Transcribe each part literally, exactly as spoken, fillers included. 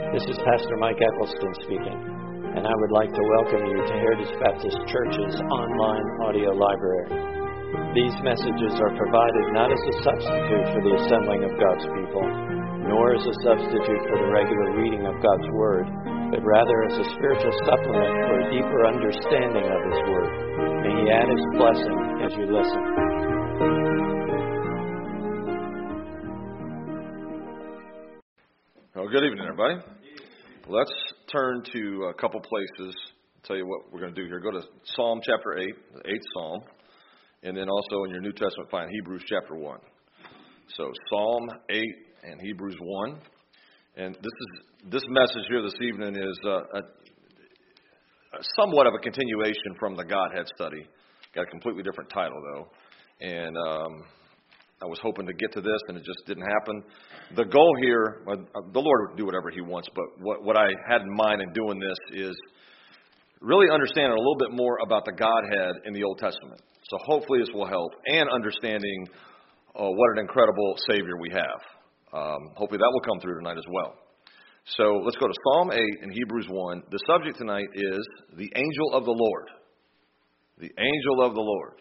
This is Pastor Mike Eccleston speaking, and I would like to welcome you to Heritage Baptist Church's online audio library. These messages are provided not as a substitute for the assembling of God's people, nor as a substitute for the regular reading of God's Word, but rather as a spiritual supplement for a deeper understanding of His Word. May He add His blessing as you listen. Well, good evening, everybody. Let's turn to a couple places. I'll tell you what we're going to do here. Go to Psalm chapter eight, the eighth Psalm, and then also in your New Testament find Hebrews chapter one. So Psalm eight and Hebrews one. And this is this message here this evening is uh, a, a somewhat of a continuation from the Godhead study. Got a completely different title, though. And um, I was hoping to get to this, and it just didn't happen. The goal here, uh, the Lord would do whatever He wants, but what, what I had in mind in doing this is really understanding a little bit more about the Godhead in the Old Testament. So hopefully this will help, and understanding uh, what an incredible Savior we have. Um, hopefully that will come through tonight as well. So let's go to Psalm eight and Hebrews one. The subject tonight is the angel of the Lord. The angel of the Lord.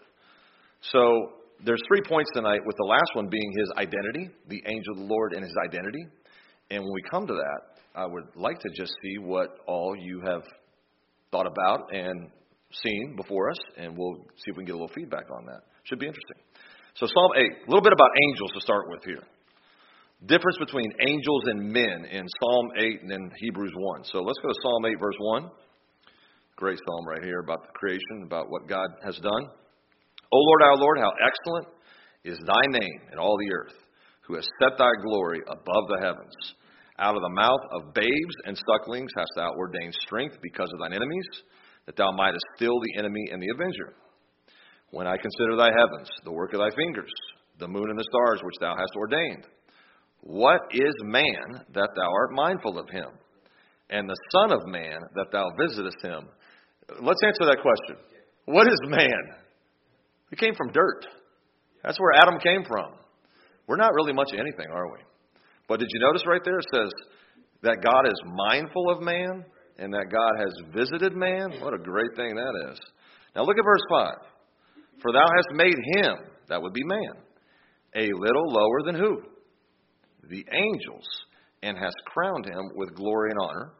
So there's three points tonight, with the last one being His identity, the angel of the Lord and His identity. And when we come to that, I would like to just see what all you have thought about and seen before us, and we'll see if we can get a little feedback on that. Should be interesting. So Psalm eight, a little bit about angels to start with here. Difference between angels and men in Psalm eight and then Hebrews one. So let's go to Psalm eight, verse one. Great psalm right here about the creation, about what God has done. O Lord, our Lord, how excellent is thy name in all the earth, who has set thy glory above the heavens. Out of the mouth of babes and sucklings hast thou ordained strength because of thine enemies, that thou mightest still the enemy and the avenger. When I consider thy heavens, the work of thy fingers, the moon and the stars which thou hast ordained, what is man that thou art mindful of him, and the son of man that thou visitest him? Let's answer that question. What is man? We came from dirt. That's where Adam came from. We're not really much of anything, are we? But did you notice right there it says that God is mindful of man and that God has visited man? What a great thing that is. Now look at verse five. For thou hast made him, that would be man, a little lower than who? The angels, and hast crowned him with glory and honor.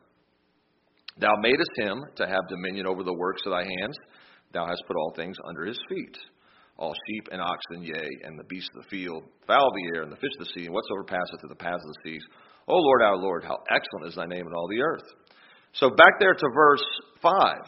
Thou madest him to have dominion over the works of thy hands. Thou hast put all things under his feet. All sheep and oxen, yea, and the beasts of the field, fowl of the air, and the fish of the sea, and whatsoever passeth through the paths of the seas. O Lord, our Lord, how excellent is thy name in all the earth. So back there to verse five.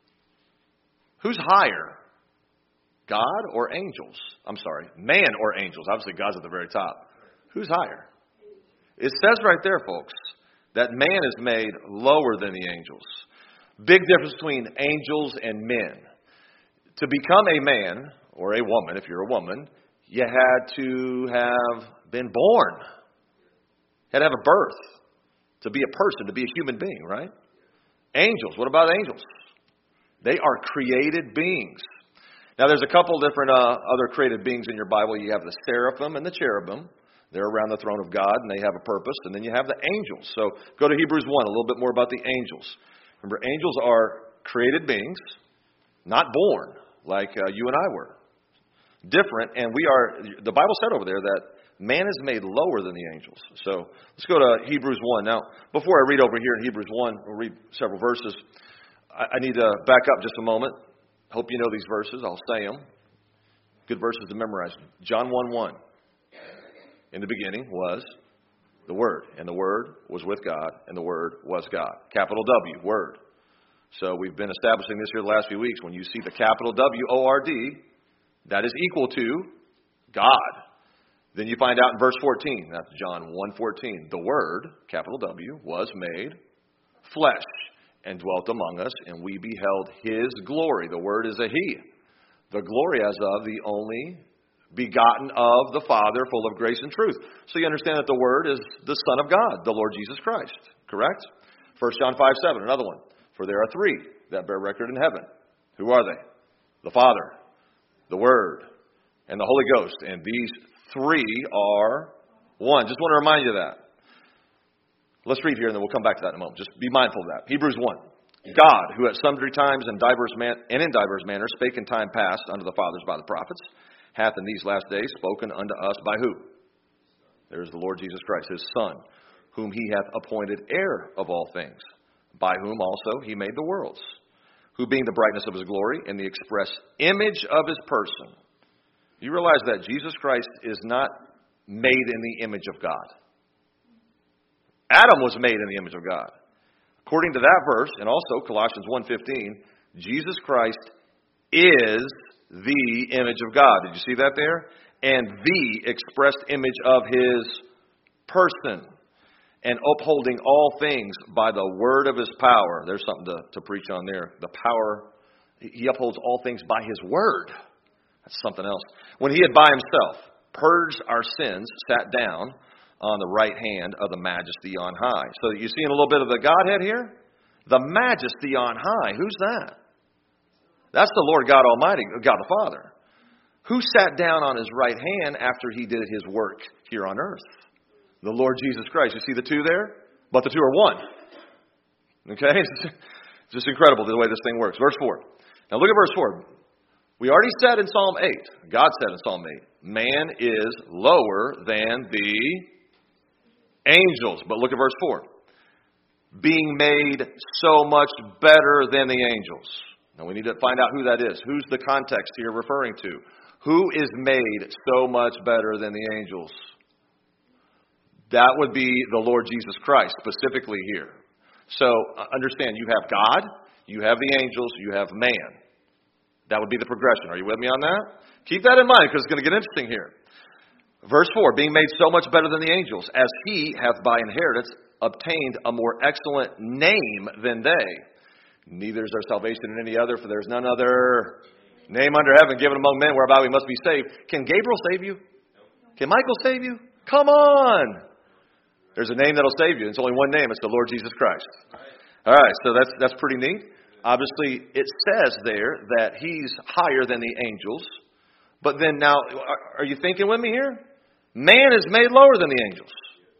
Who's higher? God or angels? I'm sorry, man or angels? Obviously, God's at the very top. Who's higher? It says right there, folks, that man is made lower than the angels. Big difference between angels and men. To become a man, or a woman, if you're a woman, you had to have been born. You had to have a birth. To be a person, to be a human being, right? Angels, what about angels? They are created beings. Now there's a couple different uh, other created beings in your Bible. You have the seraphim and the cherubim. They're around the throne of God, and they have a purpose. And then you have the angels. So go to Hebrews one, a little bit more about the angels. Remember, angels are created beings, not born like uh, you and I were. Different, and we are, the Bible said over there that man is made lower than the angels. So let's go to Hebrews one. Now, before I read over here in Hebrews one, we'll read several verses. I, I need to back up just a moment. Hope you know these verses. I'll say them. Good verses to memorize. John one one. In the beginning was the Word, and the Word was with God, and the Word was God. Capital W, Word. So we've been establishing this here the last few weeks. When you see the capital W O R D, that is equal to God. Then you find out in verse fourteen, that's John one fourteen, the Word, capital W, was made flesh and dwelt among us, and we beheld His glory. The Word is a He. The glory as of the only begotten of the Father, full of grace and truth. So you understand that the Word is the Son of God, the Lord Jesus Christ. Correct? First John five seven, another one. For there are three that bear record in heaven. Who are they? The Father, the Word, and the Holy Ghost. And these three are one. Just want to remind you of that. Let's read here and then we'll come back to that in a moment. Just be mindful of that. Hebrews one. God, who at sundry times and divers man- and in divers manners spake in time past unto the fathers by the prophets, hath in these last days spoken unto us by who? There is the Lord Jesus Christ, his Son, whom he hath appointed heir of all things, by whom also he made the worlds, who being the brightness of his glory and the express image of his person. You realize that Jesus Christ is not made in the image of God. Adam was made in the image of God. According to that verse, and also Colossians one fifteen, Jesus Christ is the image of God. Did you see that there? And the expressed image of his person. And upholding all things by the word of his power. There's something to, to preach on there. The power, he upholds all things by his word. That's something else. When he had by himself purged our sins, sat down on the right hand of the majesty on high. So you seeing a little bit of the Godhead here? The majesty on high. Who's that? That's the Lord God Almighty, God the Father. Who sat down on his right hand after he did his work here on earth? The Lord Jesus Christ. You see the two there? But the two are one. Okay? It's just incredible the way this thing works. Verse four. Now look at verse four. We already said in Psalm eight, God said in Psalm eight, man is lower than the angels. But look at verse four. Being made so much better than the angels. Now we need to find out who that is. Who's the context here referring to? Who is made so much better than the angels? That would be the Lord Jesus Christ, specifically here. So, understand, you have God, you have the angels, you have man. That would be the progression. Are you with me on that? Keep that in mind, because it's going to get interesting here. Verse four, being made so much better than the angels, as he hath by inheritance obtained a more excellent name than they. Neither is there salvation in any other, for there is none other name under heaven given among men whereby we must be saved. Can Gabriel save you? Can Michael save you? Come on! There's a name that'll save you. It's only one name. It's the Lord Jesus Christ. All right, so that's that's pretty neat. Obviously, it says there that he's higher than the angels. But then now, are you thinking with me here? Man is made lower than the angels.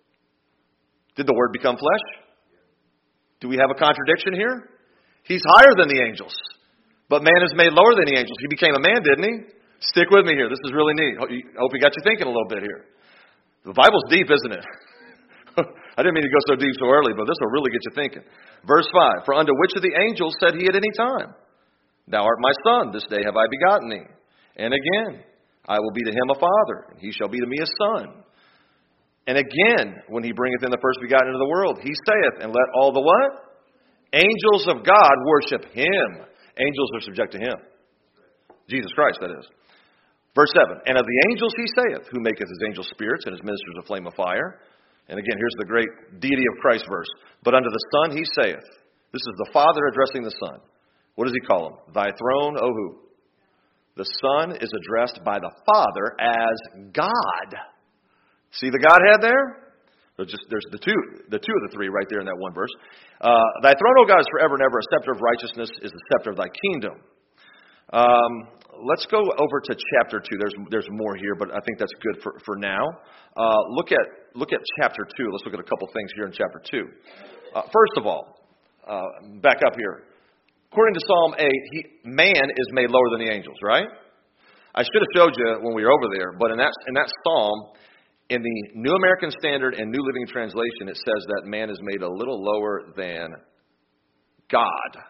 Did the Word become flesh? Do we have a contradiction here? He's higher than the angels. But man is made lower than the angels. He became a man, didn't he? Stick with me here. This is really neat. I hope you got you thinking a little bit here. The Bible's deep, isn't it? I didn't mean to go so deep so early, but this will really get you thinking. Verse five, for unto which of the angels said he at any time, thou art my son, this day have I begotten thee. And again, I will be to him a father, and he shall be to me a son. And again, when he bringeth in the first begotten into the world, he saith, and let all the what? Angels of God worship him. Angels are subject to him. Jesus Christ, that is. Verse seven, and of the angels he saith, who maketh his angels spirits and his ministers a flame of fire. And again, here's the great deity of Christ verse. But unto the Son he saith, this is the Father addressing the Son. What does he call him? Thy throne, O who? The Son is addressed by the Father as God. See the Godhead there? There's just there's the two, the two of the three right there in that one verse. Uh, Thy throne, O God, is forever and ever. A scepter of righteousness is the scepter of thy kingdom. Um, let's go over to chapter two. There's there's more here, but I think that's good for, for now. Uh, look at look at chapter two. Let's look at a couple things here in chapter two. Uh, first of all, uh, back up here. According to Psalm eight, he, man is made lower than the angels, right? I should have showed you when we were over there, but in that in that psalm, in the New American Standard and New Living Translation, it says that man is made a little lower than God.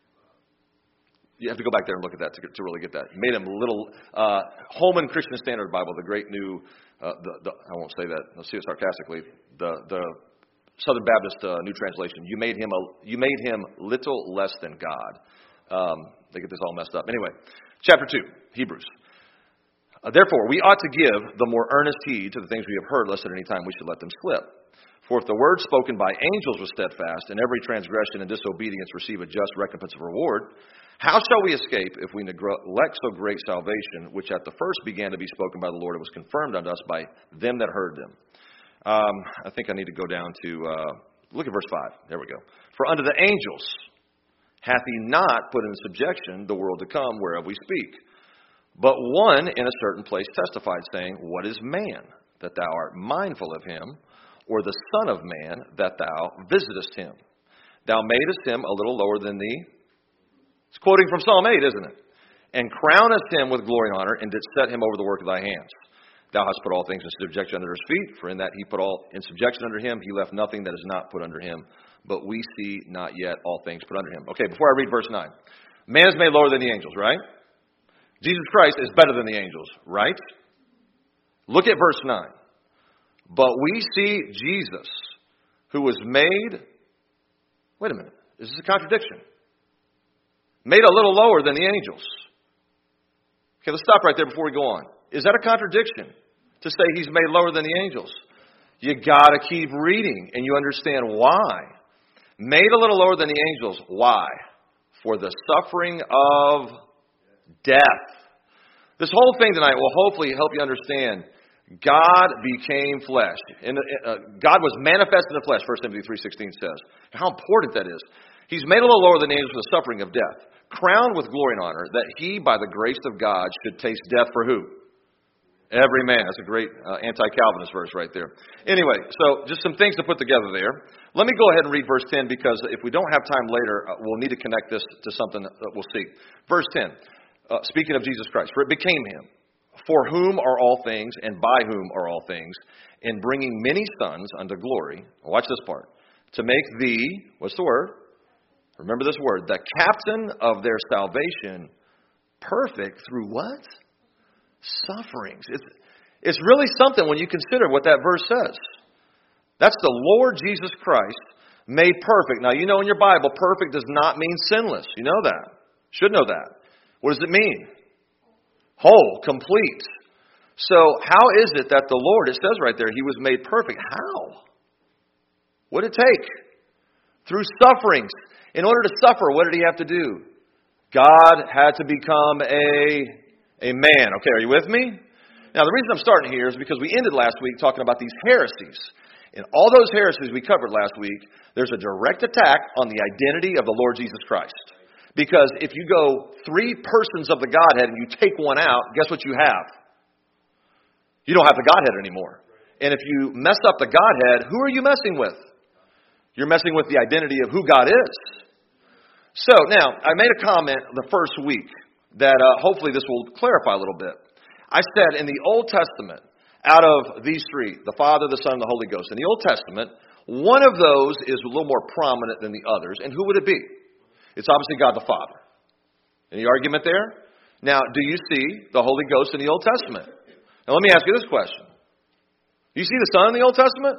You have to go back there and look at that to, to really get that. He made him a little, uh, Holman Christian Standard Bible, the great new, uh, the, the, I won't say that, I'll say it sarcastically, the, the Southern Baptist uh, New Translation. You made him a, you made him little less than God. Um, they get this all messed up. Anyway, chapter two, Hebrews. Uh, Therefore, we ought to give the more earnest heed to the things we have heard, lest at any time we should let them slip. For if the word spoken by angels was steadfast, and every transgression and disobedience receive a just recompense of reward, how shall we escape if we neglect so great salvation, which at the first began to be spoken by the Lord, and was confirmed unto us by them that heard them? Um, I think I need to go down to, uh, look at verse five. There we go. For unto the angels hath he not put in subjection the world to come, whereof we speak. But one in a certain place testified, saying, what is man, that thou art mindful of him, or the Son of Man, that thou visitest him? Thou madest him a little lower than thee. It's quoting from Psalm eight, isn't it? And crownest him with glory and honor, and didst set him over the work of thy hands. Thou hast put all things in subjection under his feet, for in that he put all in subjection under him, he left nothing that is not put under him. But we see not yet all things put under him. Okay, before I read verse nine. Man is made lower than the angels, right? Jesus Christ is better than the angels, right? Look at verse nine. But we see Jesus, who was made... Wait a minute. Is this a contradiction? Made a little lower than the angels. Okay, let's stop right there before we go on. Is that a contradiction to say he's made lower than the angels? You got to keep reading and you understand why. Made a little lower than the angels. Why? For the suffering of death. This whole thing tonight will hopefully help you understand God became flesh. And uh, God was manifest in the flesh, First Timothy three sixteen says. How important that is. He's made a little lower than the angels for the suffering of death, crowned with glory and honor, that he, by the grace of God, should taste death for who? Every man. That's a great uh, anti-Calvinist verse right there. Anyway, so just some things to put together there. Let me go ahead and read verse ten, because if we don't have time later, uh, we'll need to connect this to something that we'll see. Verse ten, uh, speaking of Jesus Christ, for it became him, for whom are all things, and by whom are all things, in bringing many sons unto glory. Watch this part. To make thee, what's the word? Remember this word. The captain of their salvation, perfect through what? Sufferings. It's, it's really something when you consider what that verse says. That's the Lord Jesus Christ made perfect. Now, you know in your Bible, perfect does not mean sinless. You know that. Should know that. What does it mean? Whole, complete. So how is it that the Lord, it says right there, he was made perfect? How? What did it take? Through sufferings. In order to suffer, what did he have to do? God had to become a, a man. Okay, are you with me? Now, the reason I'm starting here is because we ended last week talking about these heresies. In all those heresies we covered last week, there's a direct attack on the identity of the Lord Jesus Christ. Because if you go three persons of the Godhead and you take one out, guess what you have? You don't have the Godhead anymore. And if you mess up the Godhead, who are you messing with? You're messing with the identity of who God is. So, now, I made a comment the first week that uh, hopefully this will clarify a little bit. I said in the Old Testament, out of these three, the Father, the Son, and the Holy Ghost, in the Old Testament, one of those is a little more prominent than the others. And who would it be? It's obviously God the Father. Any argument there? Now, do you see the Holy Ghost in the Old Testament? Now, let me ask you this question. Do you see the Son in the Old Testament?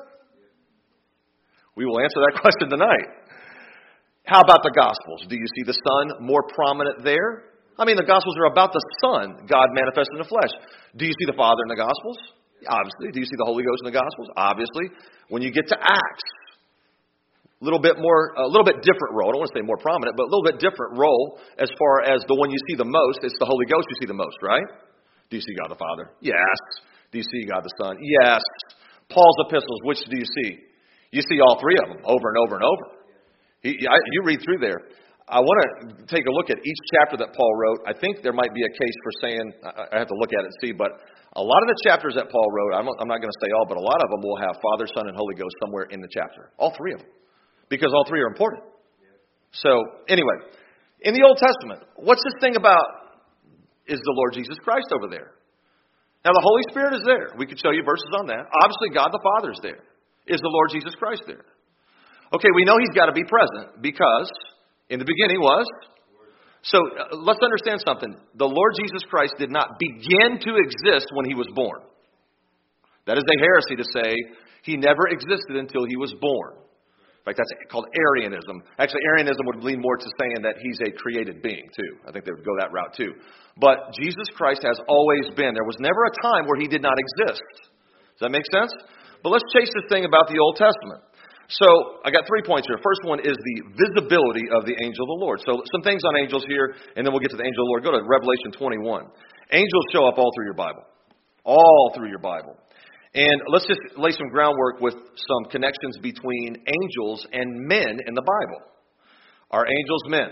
We will answer that question tonight. How about the Gospels? Do you see the Son more prominent there? I mean, the Gospels are about the Son, God manifested in the flesh. Do you see the Father in the Gospels? Obviously. Do you see the Holy Ghost in the Gospels? Obviously. When you get to Acts, a little bit more, a little bit different role. I don't want to say more prominent, but a little bit different role as far as the one you see the most. It's the Holy Ghost you see the most, right? Do you see God the Father? Yes. Do you see God the Son? Yes. Paul's epistles, which do you see? You see all three of them over and over and over. He, I, you read through there. I want to take a look at each chapter that Paul wrote. I think there might be a case for saying, I, I have to look at it and see, but a lot of the chapters that Paul wrote, I'm, I'm not going to say all, but a lot of them will have Father, Son, and Holy Ghost somewhere in the chapter. All three of them. Because all three are important. So, anyway, in the Old Testament, what's this thing about is the Lord Jesus Christ over there? Now, the Holy Spirit is there. We could show you verses on that. Obviously, God the Father is there. Is the Lord Jesus Christ there? Okay, we know he's got to be present because in the beginning was. So uh, let's understand something. The Lord Jesus Christ did not begin to exist when he was born. That is a heresy to say he never existed until he was born. In fact, that's called Arianism. Actually, Arianism would lean more to saying that he's a created being, too. I think they would go that route, too. But Jesus Christ has always been. There was never a time where he did not exist. Does that make sense? But let's chase this thing about the Old Testament. So, I got three points here. First one is the visibility of the angel of the Lord. So, some things on angels here, and then we'll get to the angel of the Lord. Go to Revelation twenty-one. Angels show up all through your Bible. All through your Bible. And let's just lay some groundwork with some connections between angels and men in the Bible. Are angels men?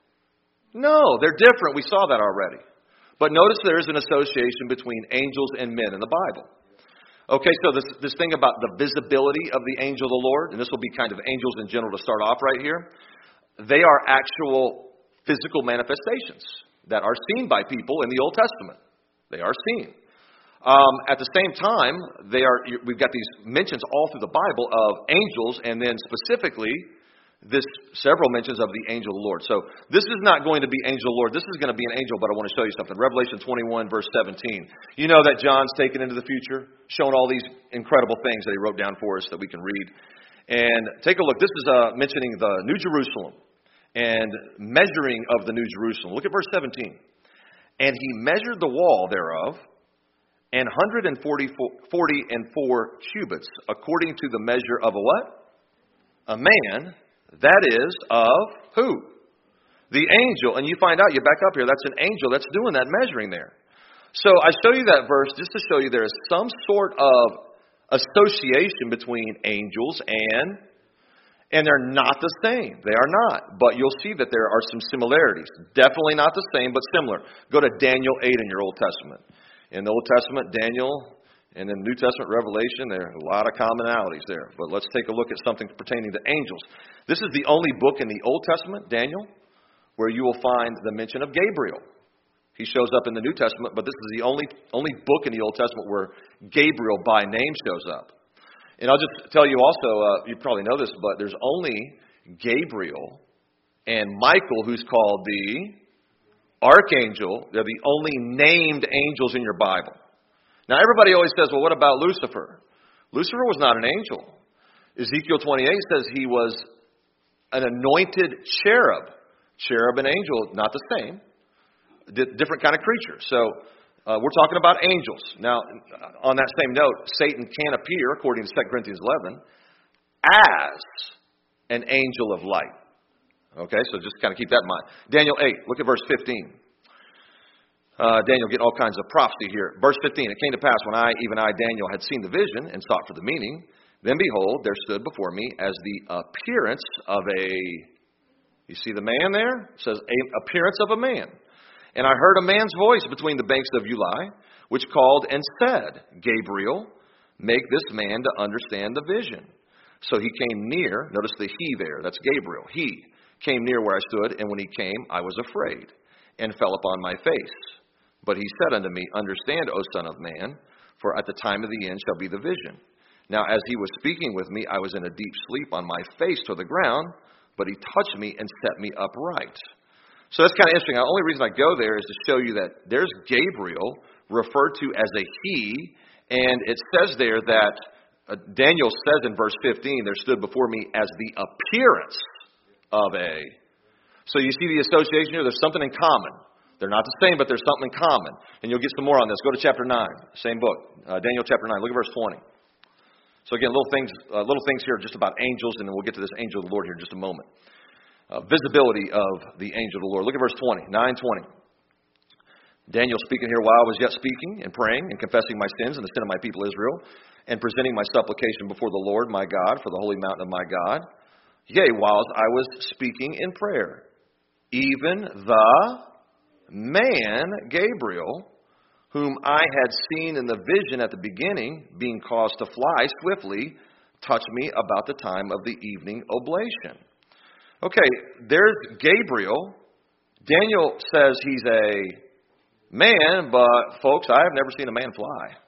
No, they're different. We saw that already. But notice there is an association between angels and men in the Bible. Okay, so this, this thing about the visibility of the angel of the Lord, and this will be kind of angels in general to start off right here. They are actual physical manifestations that are seen by people in the Old Testament. They are seen. Um, at the same time, they are. We've got these mentions all through the Bible of angels, and then specifically this several mentions of the angel of the Lord. So this is not going to be angel of the Lord. This is going to be an angel, but I want to show you something. Revelation twenty-one, verse seventeen. You know that John's taken into the future, shown all these incredible things that he wrote down for us that we can read. And take a look. This is uh, mentioning the New Jerusalem and measuring of the New Jerusalem. Look at verse seventeen. And he measured the wall thereof, and one hundred forty and four cubits, according to the measure of a what? A man, that is, of who? The angel. And you find out, you back up here, that's an angel that's doing that measuring there. So I show you that verse just to show you there is some sort of association between angels and, and they're not the same. They are not. But you'll see that there are some similarities. Definitely not the same, but similar. Go to Daniel eight in your Old Testament. In the Old Testament, Daniel, and in the New Testament, Revelation, there are a lot of commonalities there. But let's take a look at something pertaining to angels. This is the only book in the Old Testament, Daniel, where you will find the mention of Gabriel. He shows up in the New Testament, but this is the only only book in the Old Testament where Gabriel by name shows up. And I'll just tell you also, uh, you probably know this, but there's only Gabriel and Michael, who's called the archangel. They're the only named angels in your Bible. Now, everybody always says, well, what about Lucifer? Lucifer was not an angel. Ezekiel twenty-eight says he was an anointed cherub. Cherub and angel, not the same. D- different kind of creature. So, uh, we're talking about angels. Now, on that same note, Satan can appear, according to Second Corinthians eleven, as an angel of light. Okay, so just kind of keep that in mind. Daniel eight, look at verse fifteen. Uh, Daniel getting all kinds of prophecy here. Verse fifteen, it came to pass when I, even I, Daniel, had seen the vision and sought for the meaning, then behold, there stood before me as the appearance of a, you see the man there? It says, a appearance of a man. And I heard a man's voice between the banks of Ulai, which called and said, Gabriel, make this man to understand the vision. So he came near, notice the he there, that's Gabriel, he came near where I stood, and when he came, I was afraid, and fell upon my face. But he said unto me, Understand, O son of man, for at the time of the end shall be the vision. Now as he was speaking with me, I was in a deep sleep on my face to the ground, but he touched me and set me upright. So that's kind of interesting. The only reason I go there is to show you that there's Gabriel referred to as a he, and it says there that uh, Daniel says in verse fifteen, there stood before me as the appearance of a. So you see the association here? There's something in common. They're not the same, but there's something in common. And you'll get some more on this. Go to chapter nine, same book, uh, Daniel chapter nine. Look at verse twenty. So again, little things, uh, little things here just about angels, and then we'll get to this angel of the Lord here in just a moment. Uh, visibility of the angel of the Lord. Look at verse twenty, nine twenty. Daniel speaking here while I was yet speaking and praying and confessing my sins and the sin of my people Israel, and presenting my supplication before the Lord my God for the holy mountain of my God. Yea, whilst I was speaking in prayer, even the man Gabriel, whom I had seen in the vision at the beginning, being caused to fly swiftly, touched me about the time of the evening oblation. Okay, there's Gabriel. Daniel says he's a man, but folks, I have never seen a man fly.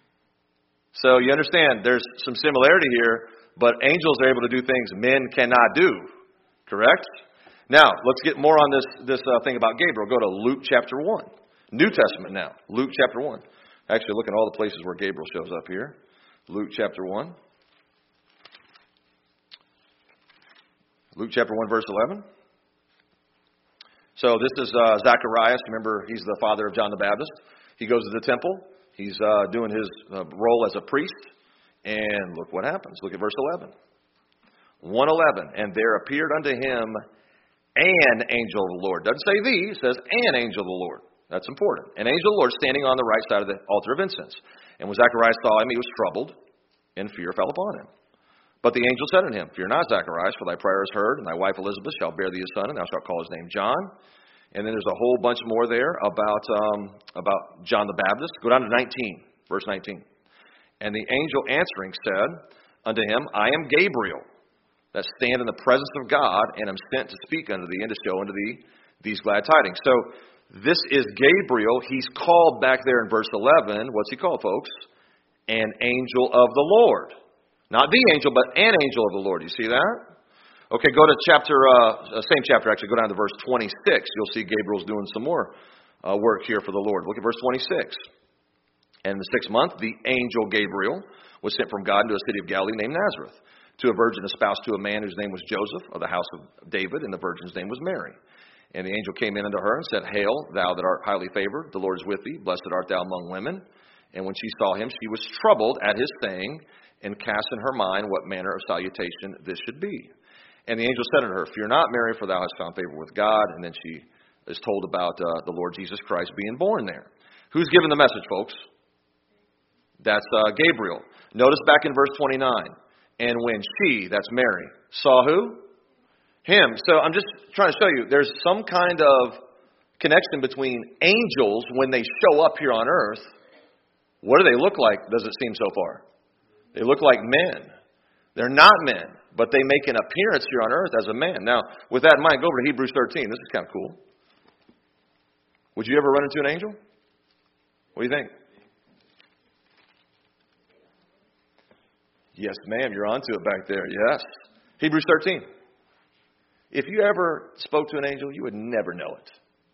So you understand, there's some similarity here, but angels are able to do things men cannot do. Correct? Now, let's get more on this, this uh, thing about Gabriel. Go to Luke chapter one. New Testament now. Luke chapter one. Actually, look at all the places where Gabriel shows up here. Luke chapter one. Luke chapter one, verse eleven. So this is uh, Zacharias. Remember, he's the father of John the Baptist. He goes to the temple. He's uh, doing his uh, role as a priest. And look what happens. Look at verse eleven. one eleven. And there appeared unto him an angel of the Lord. Doesn't say the, it says an angel of the Lord. That's important. An angel of the Lord standing on the right side of the altar of incense. And when Zacharias saw him, he was troubled, and fear fell upon him. But the angel said unto him, Fear not, Zacharias, for thy prayer is heard, and thy wife Elizabeth shall bear thee a son, and thou shalt call his name John. And then there's a whole bunch more there about um, about John the Baptist. Go down to nineteen, verse nineteen. And the angel answering said unto him, I am Gabriel, that stand in the presence of God, and am sent to speak unto thee, and to show unto thee these glad tidings. So this is Gabriel. He's called back there in verse eleven. What's he called, folks? An angel of the Lord. Not the angel, but an angel of the Lord. You see that? Okay, go to chapter, uh, same chapter actually, go down to verse twenty-six. You'll see Gabriel's doing some more uh, work here for the Lord. Look at verse twenty-six. And in the sixth month, the angel Gabriel was sent from God into a city of Galilee named Nazareth, to a virgin espoused to a man whose name was Joseph, of the house of David, and the virgin's name was Mary. And the angel came in unto her and said, Hail, thou that art highly favored, the Lord is with thee, blessed art thou among women. And when she saw him, she was troubled at his saying, and cast in her mind what manner of salutation this should be. And the angel said unto her, Fear not, Mary, for thou hast found favor with God. And then she is told about uh, the Lord Jesus Christ being born there. Who's giving the message, folks? That's uh, Gabriel. Notice back in verse twenty-nine. And when she, that's Mary, saw who? Him. So I'm just trying to show you, there's some kind of connection between angels when they show up here on earth. What do they look like, does it seem so far? They look like men. They're not men, but they make an appearance here on earth as a man. Now, with that in mind, go over to Hebrews thirteen. This is kind of cool. Would you ever run into an angel? What do you think? Yes, ma'am, you're onto it back there. Yes. Hebrews thirteen. If you ever spoke to an angel, you would never know it.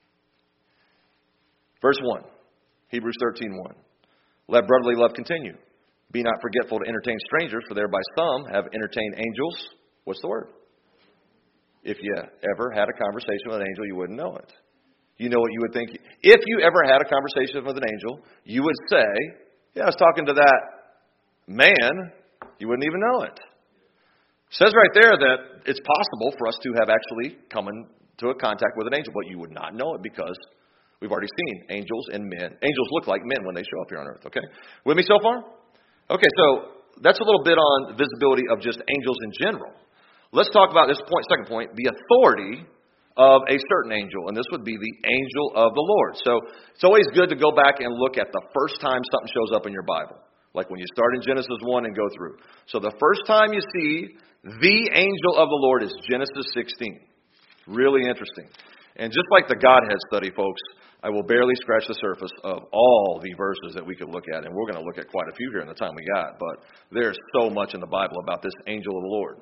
Verse one. Hebrews thirteen one. Let brotherly love continue. Be not forgetful to entertain strangers, for thereby some have entertained angels. What's the word? If you ever had a conversation with an angel, you wouldn't know it. You know what you would think? If you ever had a conversation with an angel, you would say, yeah, I was talking to that man. You wouldn't even know it. It says right there that it's possible for us to have actually come into a contact with an angel, but you would not know it because we've already seen angels and men. Angels look like men when they show up here on earth, okay? With me so far? Okay, so that's a little bit on visibility of just angels in general. Let's talk about this point, second point, the authority of a certain angel, and this would be the angel of the Lord. So it's always good to go back and look at the first time something shows up in your Bible. Like when you start in Genesis one and go through. So the first time you see the angel of the Lord is Genesis sixteen. Really interesting. And just like the Godhead study, folks, I will barely scratch the surface of all the verses that we could look at. And we're going to look at quite a few here in the time we got. But there's so much in the Bible about this angel of the Lord.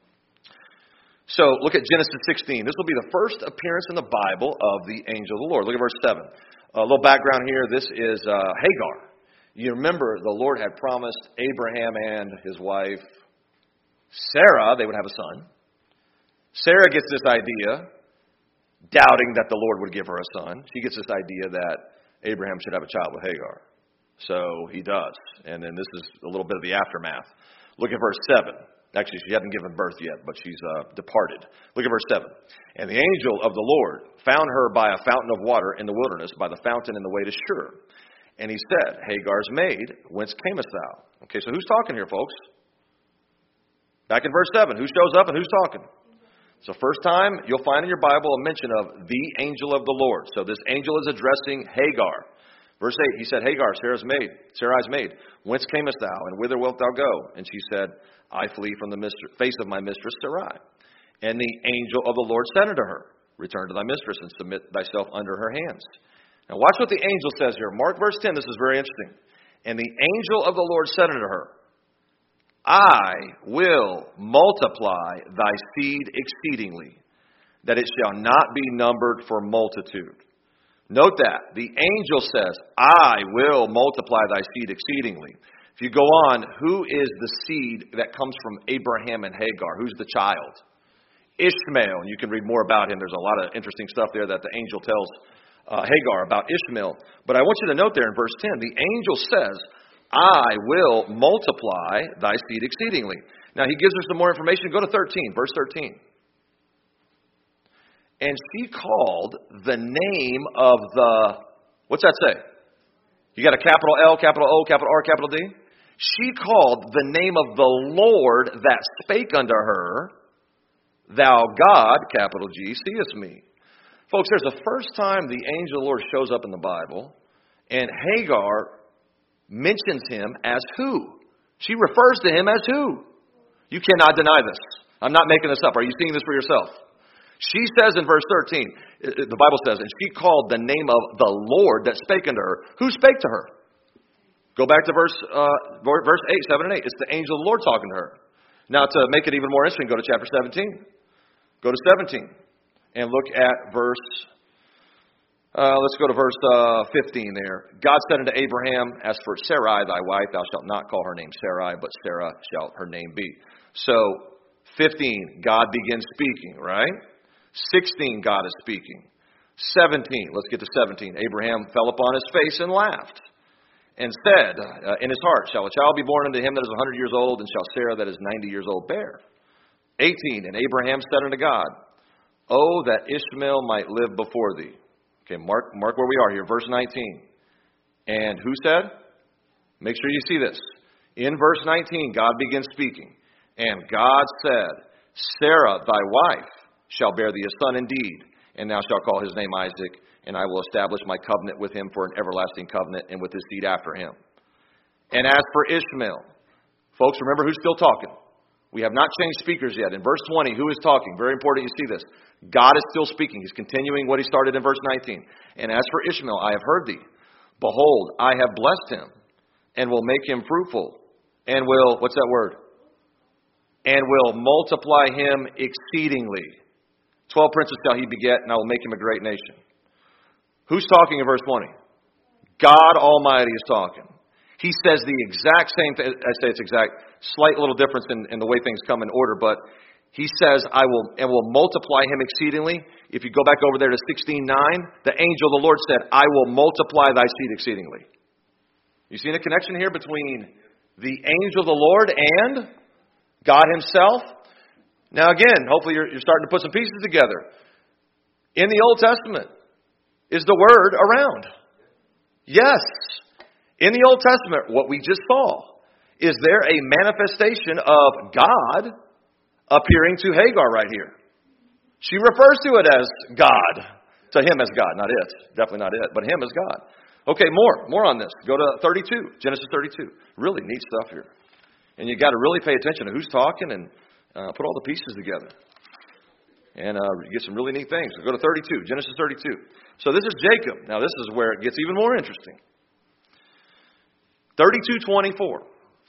So look at Genesis sixteen. This will be the first appearance in the Bible of the angel of the Lord. Look at verse seven. A little background here. This is uh, Hagar. You remember the Lord had promised Abraham and his wife Sarah they would have a son. Sarah gets this idea, doubting that the Lord would give her a son. She gets this idea that Abraham should have a child with Hagar. So he does. And then this is a little bit of the aftermath. Look at verse seven. Actually, she hadn't given birth yet, but she's uh, departed. Look at verse seven. And the angel of the Lord found her by a fountain of water in the wilderness, by the fountain in the way to Shur. And he said, Hagar's maid, whence camest thou? Okay, so who's talking here, folks? Back in verse seven, who shows up and who's talking? So first time, you'll find in your Bible a mention of the angel of the Lord. So this angel is addressing Hagar. Verse eight, he said, Hagar, Sarah's maid, Sarai's maid, whence camest thou, and whither wilt thou go? And she said, I flee from the mistress, face of my mistress Sarai. And the angel of the Lord said unto her, Return to thy mistress, and submit thyself under her hands. Now watch what the angel says here. Mark verse ten, this is very interesting. And the angel of the Lord said unto her, I will multiply thy seed exceedingly, that it shall not be numbered for multitude. Note that. The angel says, I will multiply thy seed exceedingly. If you go on, who is the seed that comes from Abraham and Hagar? Who's the child? Ishmael. And you can read more about him. There's a lot of interesting stuff there that the angel tells Uh, Hagar about Ishmael. But I want you to note there in verse ten, the angel says, I will multiply thy seed exceedingly. Now he gives her some more information. Go to thirteen, verse thirteen. And she called the name of the, what's that say? You got a capital L, capital O, capital R, capital D? She called the name of the Lord that spake unto her, Thou God, capital G, seest me. Folks, there's the first time the angel of the Lord shows up in the Bible, and Hagar mentions him as who? She refers to him as who? You cannot deny this. I'm not making this up. Are you seeing this for yourself? She says in verse thirteen, the Bible says, and she called the name of the Lord that spake unto her. Who spake to her? Go back to verse uh, verse eight, seven and eight. It's the angel of the Lord talking to her. Now, to make it even more interesting, go to chapter seventeen. Go to seventeen and look at verse, uh, let's go to verse uh, fifteen there. God said unto Abraham, as for Sarai thy wife, thou shalt not call her name Sarai, but Sarah shall her name be. So, fifteen, God begins speaking, right? sixteen, God is speaking. seventeen, let's get to seventeen. Abraham fell upon his face and laughed, and said uh, in his heart, shall a child be born unto him that is a hundred years old, and shall Sarah that is ninety years old bear? eighteen, and Abraham said unto God, oh, that Ishmael might live before thee. Okay, mark, mark where we are here, verse nineteen. And who said? Make sure you see this. In verse nineteen, God begins speaking. And God said, Sarah, thy wife, shall bear thee a son indeed, and thou shalt call his name Isaac, and I will establish my covenant with him for an everlasting covenant, and with his seed after him. And as for Ishmael, folks, remember who's still talking. We have not changed speakers yet. In verse twenty, who is talking? Very important you see this. God is still speaking. He's continuing what he started in verse nineteen. And as for Ishmael, I have heard thee. Behold, I have blessed him, and will make him fruitful, and will, what's that word? And will multiply him exceedingly. Twelve princes shall he beget, and I will make him a great nation. Who's talking in verse twenty? God Almighty is talking. He says the exact same thing. I say it's exact, slight little difference in, in the way things come in order, but he says, I will, and will multiply him exceedingly. If you go back over there to sixteen nine, the angel of the Lord said, I will multiply thy seed exceedingly. You see the connection here between the angel of the Lord and God himself? Now again, hopefully you're, you're starting to put some pieces together. In the Old Testament, is the word around? Yes. In the Old Testament, what we just saw, is there a manifestation of God appearing to Hagar right here? She refers to it as God. To him as God, not it. Definitely not it, but him as God. Okay, more. More on this. Go to thirty-two. Genesis thirty-two. Really neat stuff here. And you got to really pay attention to who's talking and uh, put all the pieces together. And uh, you get some really neat things. So go to thirty-two. Genesis thirty-two. So this is Jacob. Now this is where it gets even more interesting. thirty-two twenty-four.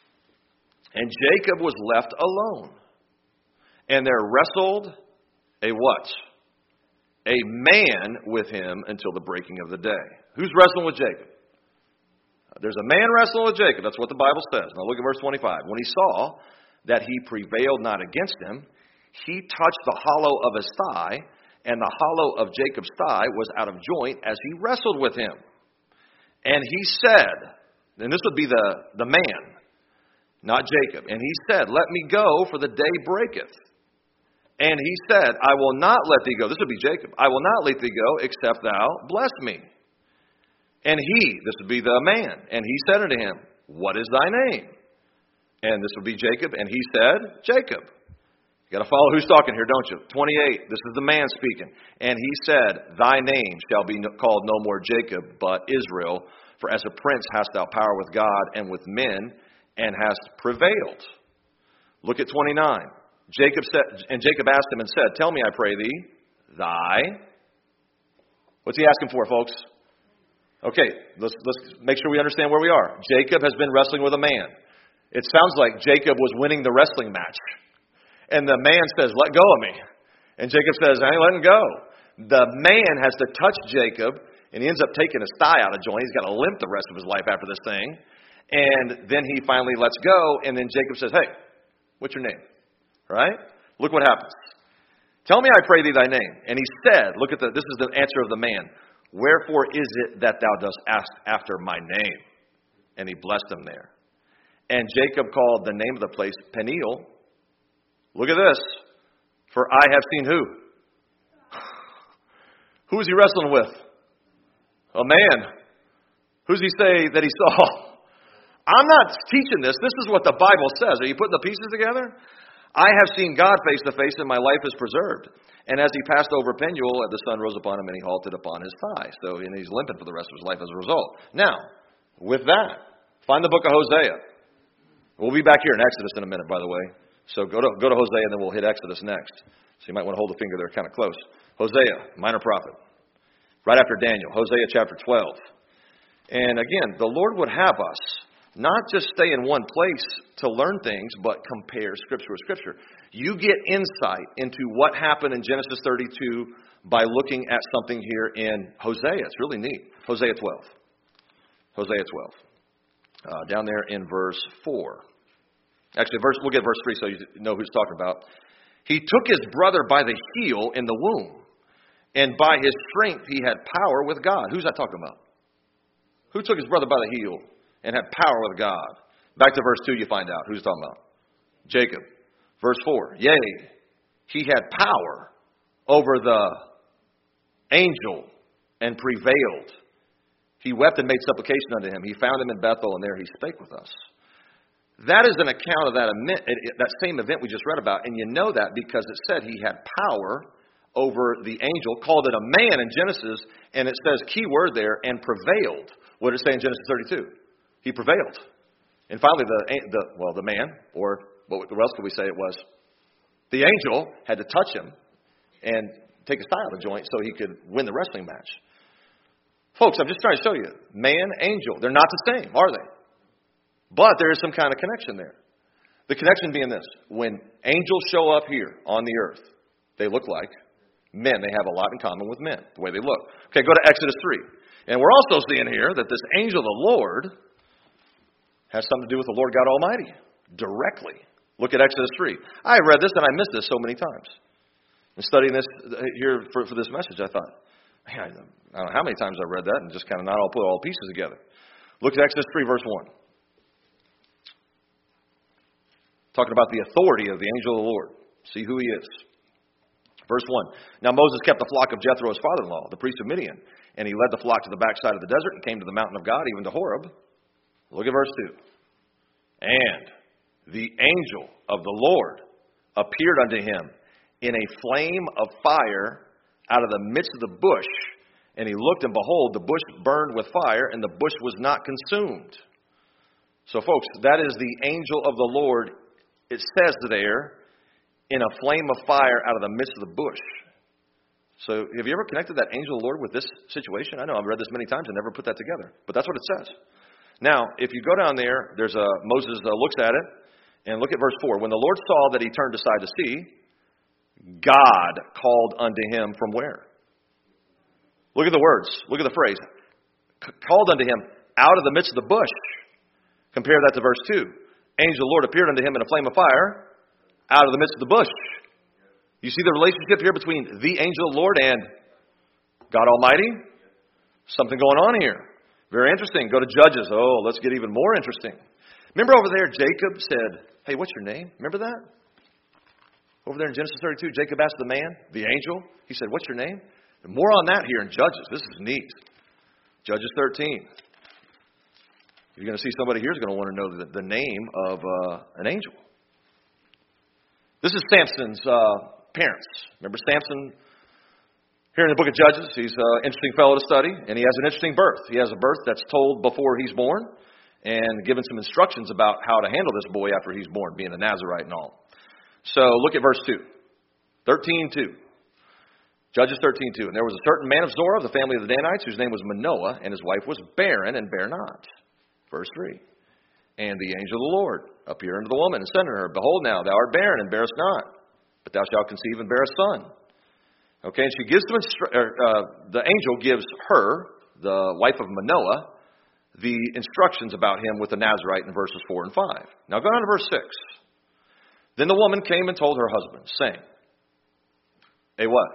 And Jacob was left alone. And there wrestled a what? A man with him until the breaking of the day. Who's wrestling with Jacob? There's a man wrestling with Jacob. That's what the Bible says. Now look at verse twenty-five. When he saw that he prevailed not against him, he touched the hollow of his thigh, and the hollow of Jacob's thigh was out of joint as he wrestled with him. And he said, and this would be the, the man, not Jacob. And he said, let me go, for the day breaketh. And he said, I will not let thee go. This would be Jacob. I will not let thee go, except thou bless me. And he, this would be the man, and he said unto him, what is thy name? And this would be Jacob. And he said, Jacob. You got to follow who's talking here, don't you? twenty-eight, this is the man speaking. And he said, thy name shall be called no more Jacob, but Israel. For as a prince hast thou power with God and with men, and hast prevailed. Look at twenty-nine. Jacob said, and Jacob asked him and said, tell me, I pray thee, thy. What's he asking for, folks? Okay, let's let's make sure we understand where we are. Jacob has been wrestling with a man. It sounds like Jacob was winning the wrestling match. And the man says, let go of me. And Jacob says, I ain't letting go. The man has to touch Jacob, and he ends up taking his thigh out of joint. He's got to limp the rest of his life after this thing. And then he finally lets go, and then Jacob says, hey, what's your name? Right? Look what happens. Tell me, I pray thee, thy name. And he said, look at the, this is the answer of the man. Wherefore is it that thou dost ask after my name? And he blessed him there. And Jacob called the name of the place Peniel. Look at this. For I have seen who? Who is he wrestling with? A man. Who's he say that he saw? I'm not teaching this. This is what the Bible says. Are you putting the pieces together? I have seen God face to face, and my life is preserved. And as he passed over Penuel, the sun rose upon him, and he halted upon his thigh. So and he's limping for the rest of his life as a result. Now, with that, Find the book of Hosea. We'll be back here in Exodus in a minute, by the way. So go to go to Hosea, and then we'll hit Exodus next. So you might want to hold the finger there kind of close. Hosea, minor prophet. Right after Daniel, Hosea chapter twelve. And again, the Lord would have us not just stay in one place to learn things, but compare Scripture with Scripture. You get insight into what happened in Genesis thirty-two by looking at something here in Hosea. It's really neat. Hosea twelve. Hosea twelve. Uh, down there in verse four. Actually, verse, we'll get verse three so you know who he's talking about. He took his brother by the heel in the womb, and by his strength he had power with God. Who's that talking about? Who took his brother by the heel and had power with God? Back to verse two, you find out who's talking about. Jacob. Verse four. Yea, he had power over the angel and prevailed. He wept and made supplication unto him. He found him in Bethel, and there he spake with us. That is an account of that, that same event we just read about, and you know that because it said he had power over the angel, called it a man in Genesis, and it says, key word there, and prevailed. What did it say in Genesis thirty-two? He prevailed. And finally, the, the well, the man, or what else could we say it was? The angel had to touch him and take his thigh out of the joint so he could win the wrestling match. Folks, I'm just trying to show you, man, angel, they're not the same, are they? But there is some kind of connection there. The connection being this. When angels show up here on the earth, they look like men. They have a lot in common with men, the way they look. Okay, go to Exodus three. And we're also seeing here that this angel of the Lord has something to do with the Lord God Almighty directly. Look at Exodus three. I read this and I missed this so many times. In studying this here for, for this message, I thought, man, I don't know how many times I read that and just kind of not all put all pieces together. Look at Exodus three, verse one. Talking about the authority of the angel of the Lord. See who he is. Verse one. Now Moses kept the flock of Jethro, his father-in-law, the priest of Midian, and he led the flock to the backside of the desert and came to the mountain of God, even to Horeb. Look at verse two. And the angel of the Lord appeared unto him in a flame of fire out of the midst of the bush. And he looked, and behold, the bush burned with fire, and the bush was not consumed. So, folks, that is the angel of the Lord. It says there, in a flame of fire out of the midst of the bush. So, have you ever connected that angel of the Lord with this situation? I know I've read this many times and never put that together, but that's what it says. Now, if you go down there, there's a Moses uh, looks at it, and look at verse four. When the Lord saw that he turned aside to see, God called unto him from where? Look at the words. Look at the phrase. C- called unto him out of the midst of the bush. Compare that to verse two. Angel of the Lord appeared unto him in a flame of fire out of the midst of the bush. You see the relationship here between the angel of the Lord and God Almighty? Something going on here. Very interesting. Go to Judges. Oh, let's get even more interesting. Remember over there, Jacob said, hey, what's your name? Remember that? Over there in Genesis thirty-two, Jacob asked the man, the angel, he said, what's your name? And more on that here in Judges. This is neat. Judges thirteen. You're going to see somebody here who's going to want to know the, the name of uh, an angel. This is Samson's uh, parents. Remember Samson here in the book of Judges? He's an interesting fellow to study, and he has an interesting birth. He has a birth that's told before he's born and given some instructions about how to handle this boy after he's born, being a Nazarite and all. So look at verse two. thirteen two. Judges thirteen two. And there was a certain man of Zorah of the family of the Danites whose name was Manoah, and his wife was barren and bare not. Verse three. And the angel of the Lord appeared unto the woman and said unto her, behold now, thou art barren and bearest not, but thou shalt conceive and bear a son. Okay, and she gives them, instru- or, uh, the angel gives her, the wife of Manoah, the instructions about him with the Nazarite in verses four and five. Now go down to verse six. Then the woman came and told her husband, saying, a what?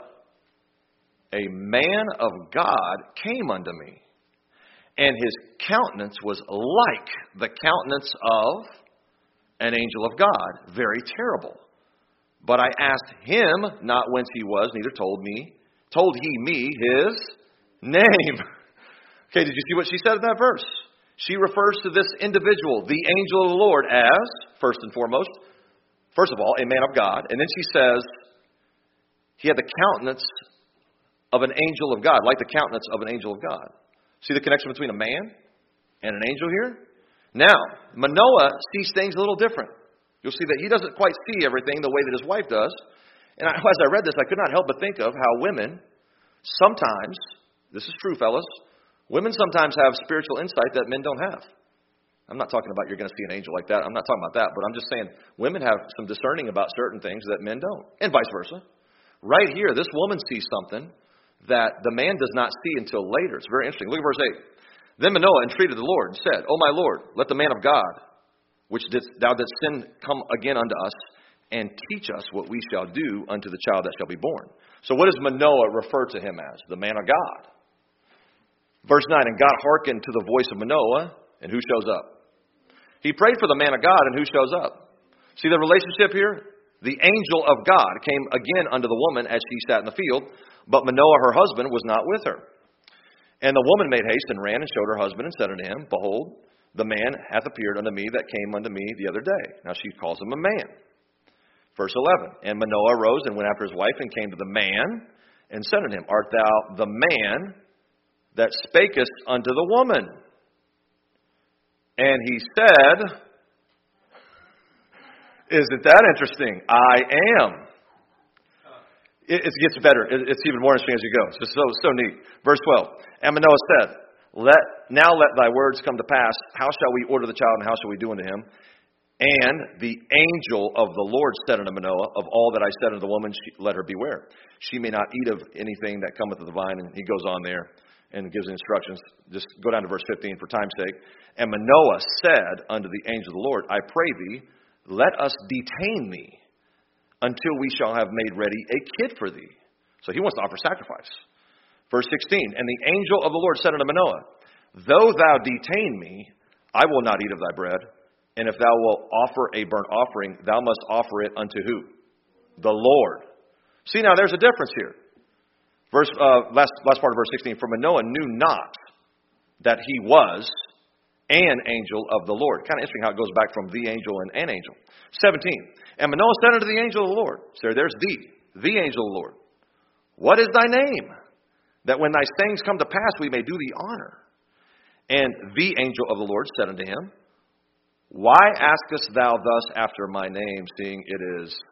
A man of God came unto me, and his countenance was like the countenance of an angel of God, very terrible. But I asked him not whence he was, neither told me, told he me his name. Okay, did you see what she said in that verse? She refers to this individual, the angel of the Lord, as, first and foremost, first of all, a man of God. And then she says, he had the countenance of an angel of God, like the countenance of an angel of God. See the connection between a man and an angel here? Now, Manoah sees things a little different. You'll see that he doesn't quite see everything the way that his wife does. And I, as I read this, I could not help but think of how women sometimes, this is true, fellas, women sometimes have spiritual insight that men don't have. I'm not talking about you're going to see an angel like that. I'm not talking about that. But I'm just saying women have some discerning about certain things that men don't. And vice versa. Right here, this woman sees something that the man does not see until later. It's very interesting. Look at verse eight. Then Manoah entreated the Lord and said, O my Lord, let the man of God, which didst, thou didst send, come again unto us, and teach us what we shall do unto the child that shall be born. So what does Manoah refer to him as? The man of God. Verse nine, and God hearkened to the voice of Manoah, and who shows up? He prayed for the man of God, and who shows up? See the relationship here? The angel of God came again unto the woman as she sat in the field, but Manoah, her husband, was not with her. And the woman made haste and ran and showed her husband and said unto him, Behold, the man hath appeared unto me that came unto me the other day. Now she calls him a man. Verse eleven, and Manoah arose and went after his wife and came to the man and said unto him, Art thou the man that spakest unto the woman? And he said, isn't that interesting? I am. It, it gets better. It, it's even more interesting as you go. It's just so, so neat. Verse twelve, and Manoah said, Let now let thy words come to pass. How shall we order the child, and how shall we do unto him? And the angel of the Lord said unto Manoah, Of all that I said unto the woman, she, let her beware. She may not eat of anything that cometh of the vine. And he goes on there and gives instructions. Just go down to verse fifteen for time's sake. And Manoah said unto the angel of the Lord, I pray thee, let us detain thee until we shall have made ready a kid for thee. So he wants to offer sacrifice. Verse sixteen, and the angel of the Lord said unto Manoah, Though thou detain me, I will not eat of thy bread. And if thou wilt offer a burnt offering, thou must offer it unto who? The Lord. See, now there's a difference here. Verse uh, last, last part of verse sixteen, for Manoah knew not that he was an angel of the Lord. Kind of interesting how it goes back from the angel and an angel. seventeen, and Manoah said unto the angel of the Lord, so there's the, the angel of the Lord, What is thy name? That when thy sayings come to pass, we may do thee honor. And the angel of the Lord said unto him, Why askest thou thus after my name, seeing it is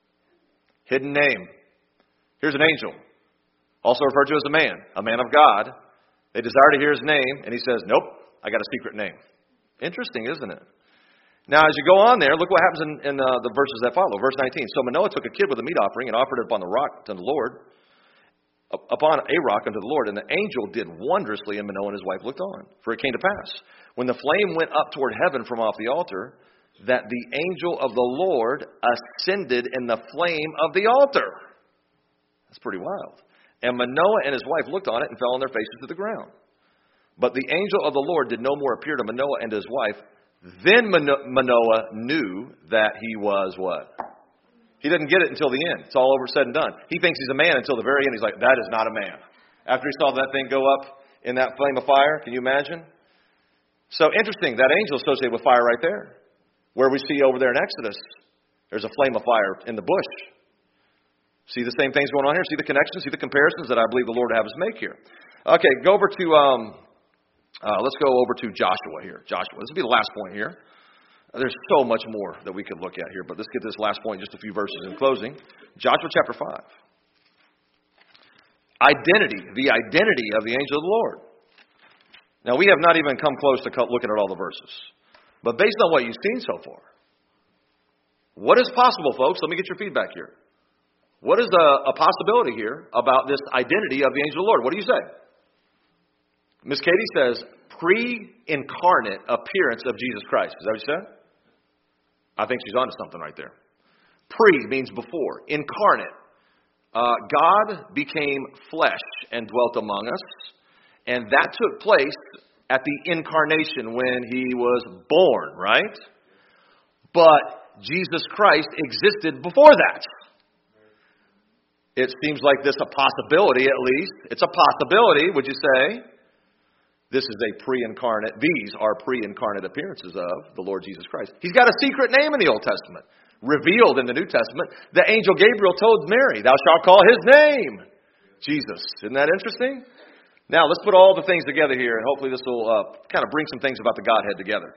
hidden name? Here's an angel, also referred to as a man, a man of God. They desire to hear his name, and he says, Nope, I got a secret name. Interesting, isn't it? Now, as you go on there, look what happens in, in uh, the verses that follow. Verse nineteen, So Manoah took a kid with a meat offering and offered it upon the rock unto the Lord, upon a rock unto the Lord, and the angel did wondrously, and Manoah and his wife looked on. For it came to pass, when the flame went up toward heaven from off the altar, that the angel of the Lord ascended in the flame of the altar. That's pretty wild. And Manoah and his wife looked on it and fell on their faces to the ground. But the angel of the Lord did no more appear to Manoah and his wife. Then Manoah knew that he was what? He didn't get it until the end. It's all over, said and done. He thinks he's a man until the very end. He's like, that is not a man. After he saw that thing go up in that flame of fire, can you imagine? So interesting, that angel associated with fire right there. Where we see over there in Exodus, there's a flame of fire in the bush. See the same things going on here? See the connections? See the comparisons that I believe the Lord would have us make here? Okay, go over to, um, uh, let's go over to Joshua here. Joshua, this will be the last point here. There's so much more that we could look at here, but let's get this last point, just a few verses in closing. Joshua chapter five. Identity, the identity of the angel of the Lord. Now, we have not even come close to looking at all the verses. But based on what you've seen so far, what is possible, folks? Let me get your feedback here. What is a, a possibility here about this identity of the angel of the Lord? What do you say? Miss Katie says, pre-incarnate appearance of Jesus Christ. Is that what you said? I think she's onto something right there. Pre means before. Incarnate. Uh, God became flesh and dwelt among us. And that took place at the incarnation when he was born, right? But Jesus Christ existed before that. It seems like this a possibility, at least. It's a possibility, would you say? This is a pre-incarnate, these are pre-incarnate appearances of the Lord Jesus Christ. He's got a secret name in the Old Testament, revealed in the New Testament. The angel Gabriel told Mary, thou shalt call his name Jesus. Isn't that interesting? Now, let's put all the things together here, and hopefully this will uh, kind of bring some things about the Godhead together.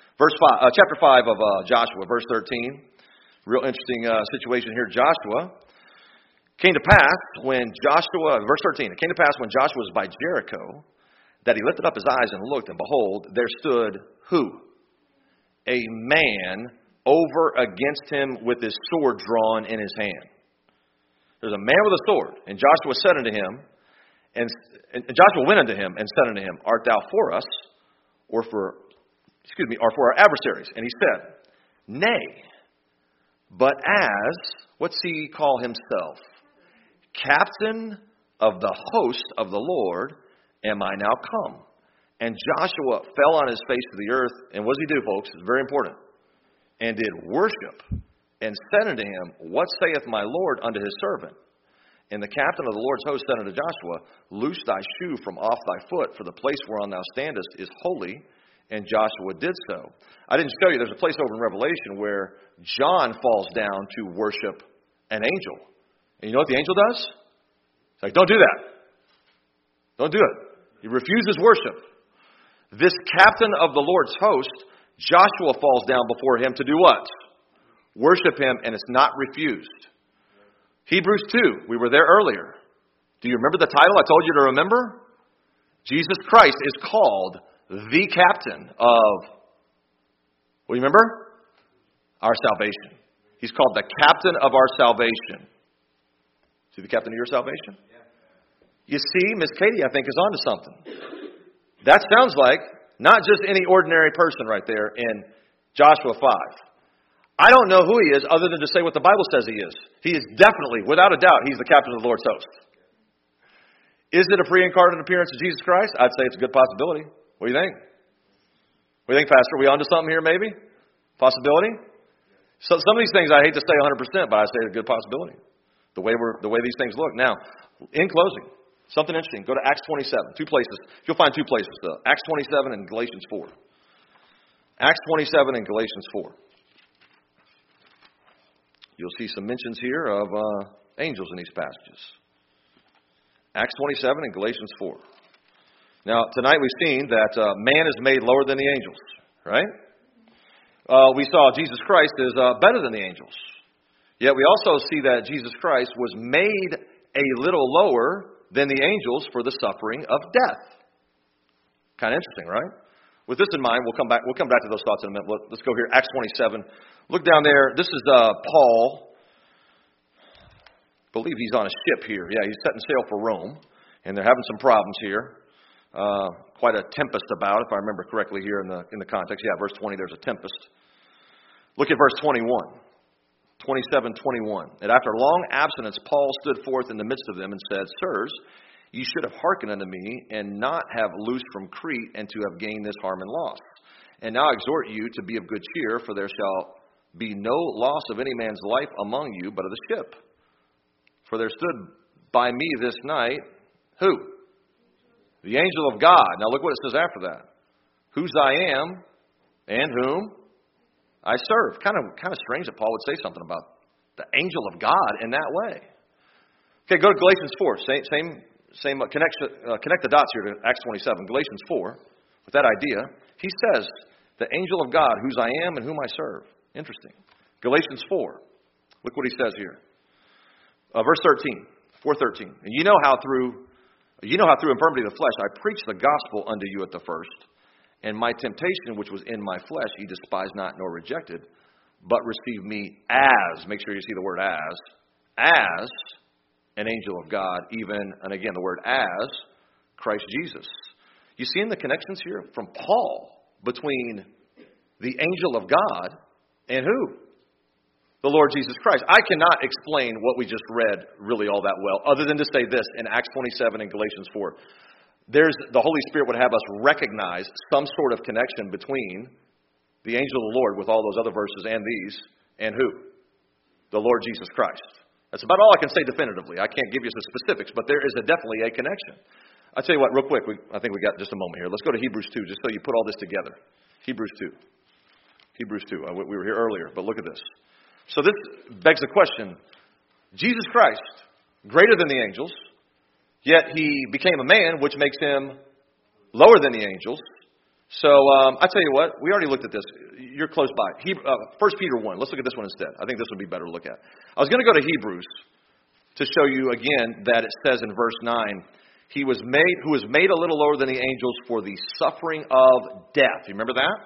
Verse five, uh, chapter five of uh, Joshua, verse thirteen. Real interesting uh, situation here. Joshua came to pass when Joshua, verse thirteen, it came to pass when Joshua was by Jericho, that he lifted up his eyes and looked, and behold, there stood who? A man over against him with his sword drawn in his hand. There's a man with a sword, and Joshua said unto him, and, and Joshua went unto him and said unto him, Art thou for us, or for, excuse me, or for our adversaries? And he said, Nay, but as, what's he call himself? Captain of the host of the Lord am I now come. And Joshua fell on his face to the earth, and what does he do, folks? It's very important. And did worship, and said unto him, What saith my Lord unto his servant? And the captain of the Lord's host said unto Joshua, Loose thy shoe from off thy foot, for the place whereon thou standest is holy. And Joshua did so. I didn't show you, there's a place over in Revelation where John falls down to worship an angel. And you know what the angel does? It's like, don't do that. Don't do it. He refuses worship. This captain of the Lord's host, Joshua falls down before him to do what? Worship him, and it's not refused. Hebrews two, we were there earlier. Do you remember the title I told you to remember? Jesus Christ is called the captain of, what do you remember? Our salvation. He's called the captain of our salvation. Is he the captain of your salvation? You see, Miss Katie, I think, is onto something. That sounds like not just any ordinary person right there in Joshua five. I don't know who he is other than to say what the Bible says he is. He is definitely, without a doubt, he's the captain of the Lord's host. Is it a pre-incarnate appearance of Jesus Christ? I'd say it's a good possibility. What do you think? What do you think, Pastor? Are we onto something here, maybe? Possibility? So some of these things I hate to say one hundred percent, but I say it's a good possibility. The way we're, the way these things look. Now, in closing, something interesting. Go to Acts twenty-seven. Two places. You'll find two places, though. Acts twenty-seven and Galatians four. Acts twenty-seven and Galatians four. You'll see some mentions here of uh, angels in these passages. Acts twenty-seven and Galatians four. Now, tonight we've seen that uh, man is made lower than the angels, right? Uh, we saw Jesus Christ is uh, better than the angels. Yet we also see that Jesus Christ was made a little lower than the angels for the suffering of death. Kind of interesting, right? With this in mind, we'll come back. We'll come back to those thoughts in a minute. Let's go here, Acts twenty-seven. Look down there. This is uh, Paul. I believe he's on a ship here. Yeah, he's setting sail for Rome, and they're having some problems here. Uh, quite a tempest about, if I remember correctly here in the in the context. Yeah, verse twenty. There's a tempest. Look at verse twenty-one. twenty-seven, twenty-one. And after long abstinence, Paul stood forth in the midst of them and said, Sirs, ye should have hearkened unto me, and not have loosed from Crete, and to have gained this harm and loss. And now I exhort you to be of good cheer, for there shall be no loss of any man's life among you, but of the ship. For there stood by me this night, who? The angel of God. Now look what it says after that. Whose I am, and whom I serve. Kind of, kind of strange that Paul would say something about the angel of God in that way. Okay, go to Galatians four. Same, same, same. Uh, connect, uh, connect the dots here to Acts twenty-seven. Galatians four. With that idea, he says, the angel of God, whose I am and whom I serve. Interesting. Galatians four. Look what he says here. Uh, verse thirteen. four thirteen. And you know how through, you know how through infirmity of the flesh I preached the gospel unto you at the first. And my temptation, which was in my flesh, he despised not nor rejected, but received me as, make sure you see the word as, as an angel of God, even, and again, the word as, Christ Jesus. You see in the connections here from Paul between the angel of God and who? The Lord Jesus Christ. I cannot explain what we just read really all that well, other than to say this in Acts twenty-seven and Galatians four. There's, the Holy Spirit would have us recognize some sort of connection between the angel of the Lord with all those other verses and these, and who? The Lord Jesus Christ. That's about all I can say definitively. I can't give you some specifics, but there is a, definitely a connection. I'll tell you what, real quick, we, I think we got just a moment here. Let's go to Hebrews two, just so you put all this together. Hebrews two. Hebrews two. We were here earlier, but look at this. So this begs the question, Jesus Christ, greater than the angels, yet he became a man, which makes him lower than the angels. So um, I tell you what, we already looked at this. You're close by. He, uh, First Peter one. Let's look at this one instead. I think this would be better to look at. I was going to go to Hebrews to show you again that it says in verse nine, he was made, who was made a little lower than the angels for the suffering of death. You remember that?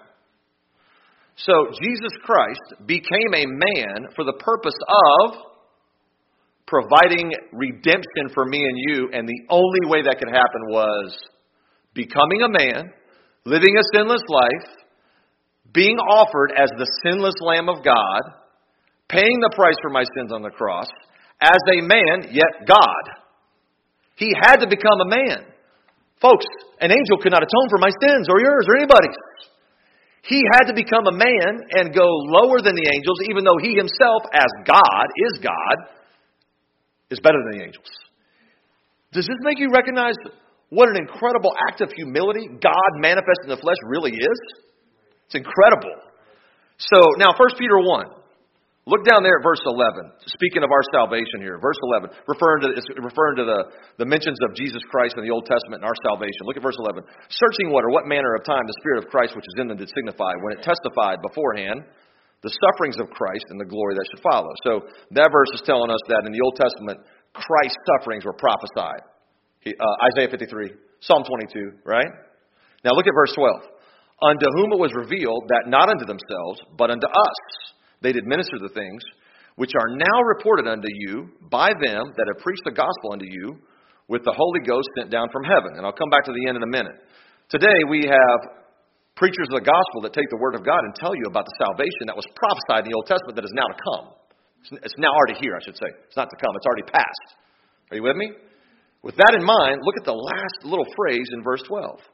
So Jesus Christ became a man for the purpose of providing redemption for me and you, and the only way that could happen was becoming a man, living a sinless life, being offered as the sinless Lamb of God, paying the price for my sins on the cross, as a man, yet God. He had to become a man. Folks, an angel could not atone for my sins or yours or anybody's. He had to become a man and go lower than the angels, even though he himself, as God, is God, is better than the angels. Does this make you recognize what an incredible act of humility God manifested in the flesh really is? It's incredible. So, now, First Peter one. Look down there at verse eleven. Speaking of our salvation here, verse eleven, referring to it's referring to the, the mentions of Jesus Christ in the Old Testament and our salvation. Look at verse eleven. Searching what or what manner of time the Spirit of Christ which is in them did signify, when it testified beforehand the sufferings of Christ and the glory that should follow. So that verse is telling us that in the Old Testament, Christ's sufferings were prophesied. He, uh, Isaiah fifty-three, Psalm twenty-two, right? Now look at verse twelve. Unto whom it was revealed that not unto themselves, but unto us they did minister the things which are now reported unto you by them that have preached the gospel unto you with the Holy Ghost sent down from heaven. And I'll come back to the end in a minute. Today we have preachers of the gospel that take the word of God and tell you about the salvation that was prophesied in the Old Testament that is now to come. It's now already here, I should say. It's not to come. It's already passed. Are you with me? With that in mind, look at the last little phrase in verse twelve.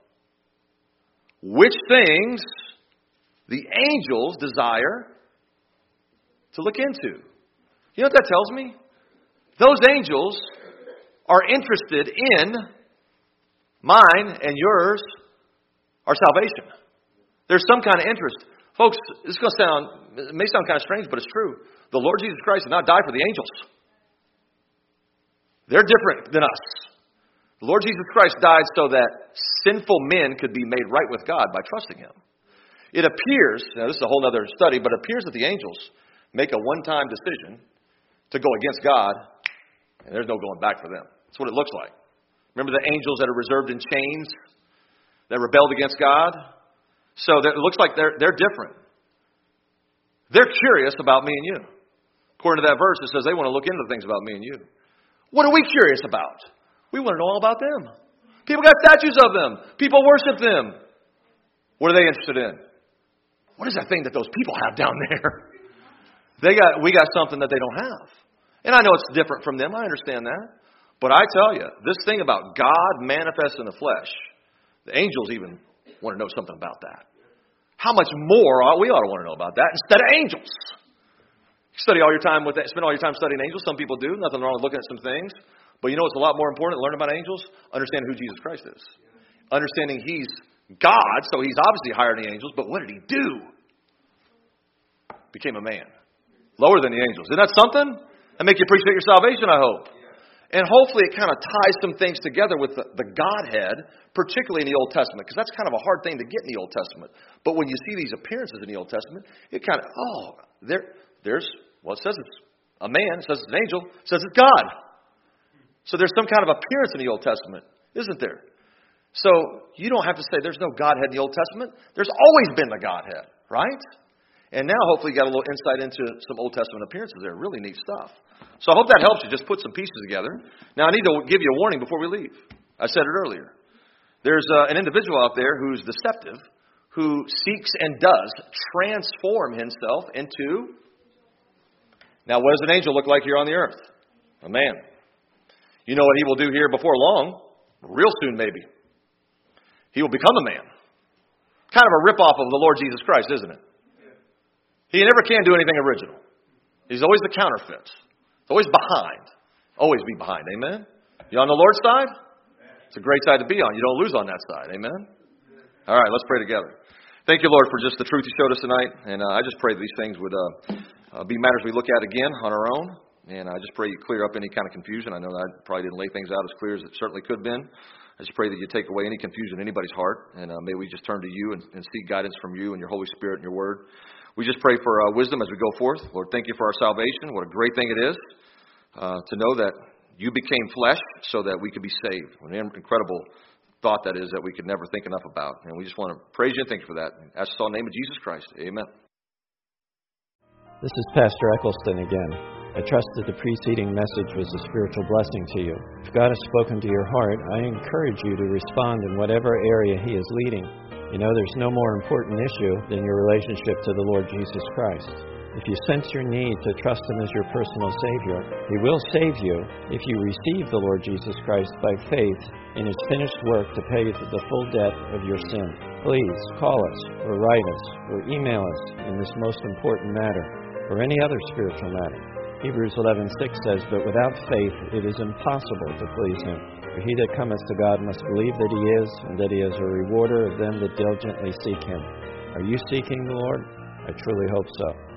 Which things the angels desire to look into. You know what that tells me? Those angels are interested in mine and yours, our salvation. There's some kind of interest. Folks, this is going to sound, it may sound kind of strange, but it's true. The Lord Jesus Christ did not die for the angels. They're different than us. The Lord Jesus Christ died so that sinful men could be made right with God by trusting Him. It appears, now this is a whole other study, but it appears that the angels make a one-time decision to go against God, and there's no going back for them. That's what it looks like. Remember the angels that are reserved in chains that rebelled against God? So that it looks like they're, they're different. They're curious about me and you. According to that verse, it says they want to look into things about me and you. What are we curious about? We want to know all about them. People got statues of them. People worship them. What are they interested in? What is that thing that those people have down there? They got, we got something that they don't have. And I know it's different from them. I understand that. But I tell you, this thing about God manifest in the flesh, the angels even want to know something about that. How much more ought we ought to want to know about that instead of angels? You study all your time with that, spend all your time studying angels. Some people do. Nothing wrong with looking at some things. But you know what's a lot more important than learning about angels? Understanding who Jesus Christ is. Understanding He's God, so He's obviously higher than the angels. But what did He do? Became a man. Lower than the angels. Isn't that something? That make you appreciate your salvation, I hope. And hopefully it kind of ties some things together with the, the Godhead, particularly in the Old Testament, because that's kind of a hard thing to get in the Old Testament. But when you see these appearances in the Old Testament, it kind of, oh, there, there's, well, it says it's a man, it says it's an angel, it says it's God. So there's some kind of appearance in the Old Testament, isn't there? So you don't have to say there's no Godhead in the Old Testament. There's always been the Godhead, right? And now hopefully you got a little insight into some Old Testament appearances there. Really neat stuff. So I hope that helps you. Just put some pieces together. Now I need to give you a warning before we leave. I said it earlier. There's uh, an individual out there who's deceptive, who seeks and does transform himself into... Now what does an angel look like here on the earth? A man. You know what he will do here before long? Real soon maybe. He will become a man. Kind of a ripoff of the Lord Jesus Christ, isn't it? He never can do anything original. He's always the counterfeit. He's always behind. Always be behind. Amen? You on the Lord's side? It's a great side to be on. You don't lose on that side. Amen? All right, let's pray together. Thank you, Lord, for just the truth you showed us tonight. And uh, I just pray that these things would uh, uh, be matters we look at again on our own. And I just pray you clear up any kind of confusion. I know that I probably didn't lay things out as clear as it certainly could have been. I just pray that you take away any confusion in anybody's heart, and uh, may we just turn to you and, and seek guidance from you and your Holy Spirit and your word. We just pray for uh, wisdom as we go forth. Lord, thank you for our salvation. What a great thing it is uh, to know that you became flesh so that we could be saved. What an incredible thought that is that we could never think enough about. And we just want to praise you and thank you for that. Ask us all in the name of Jesus Christ. Amen. This is Pastor Eccleston again. I trust that the preceding message was a spiritual blessing to you. If God has spoken to your heart, I encourage you to respond in whatever area He is leading. You know, there's no more important issue than your relationship to the Lord Jesus Christ. If you sense your need to trust Him as your personal Savior, He will save you if you receive the Lord Jesus Christ by faith in His finished work to pay the full debt of your sin. Please call us or write us or email us in this most important matter or any other spiritual matter. Hebrews eleven six says, "But without faith it is impossible to please Him. For he that cometh to God must believe that He is, and that He is a rewarder of them that diligently seek Him." Are you seeking the Lord? I truly hope so.